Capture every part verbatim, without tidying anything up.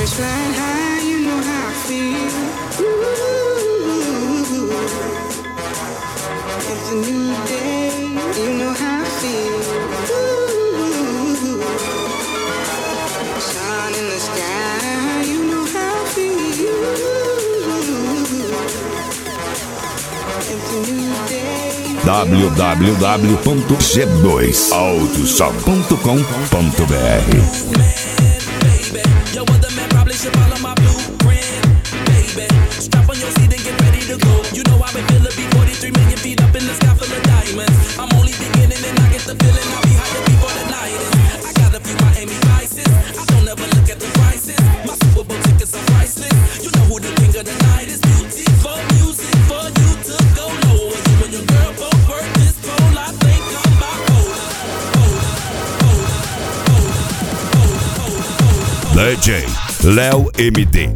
Birds flying high, you know how I feel. Ooh, it's a new day, you know how I feel. Ooh, sun in the sky, you know how I feel. It's a new day. w w w ponto g dois autosom ponto com ponto b r. Yo, other man probably should follow my blueprint, baby. Strap on your seat and get ready to go. You know I've been feeling be forty-three million feet up in the sky full of diamonds. I'm only beginning and I get the feeling I'll be higher before the night is. I got a few Miami vices. I don't ever look at the prices. My Super Bowl tickets are priceless. You know who the king of the night is. Beauty for music for you to go lower. You and your girl both work this pole. I think I'm bipolar. D J Léo M D.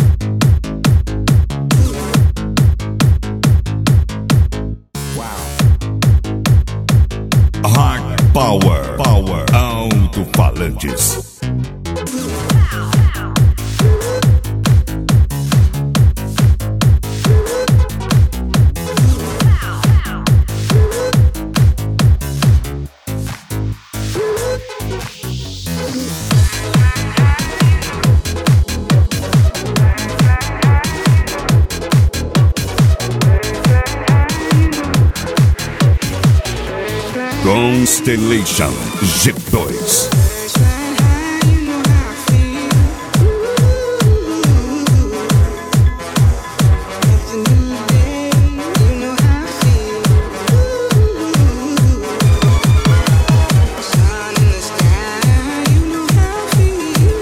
Hard Power, Power, alto-falantes. Constellation G dois. Birds flying high, you know how I feel. It's a new day, you know how I feel. Sun in the sky, you know how I feel.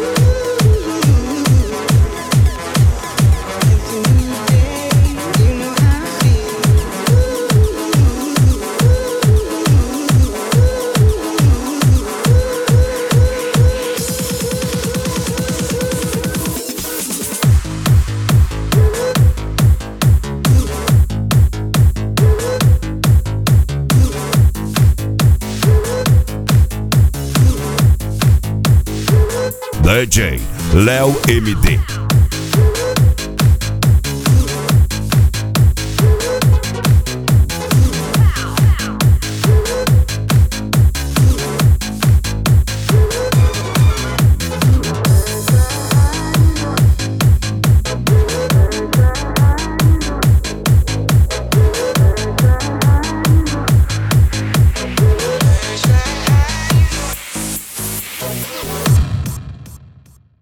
It's a new day, you know how I feel. D J Léo M D.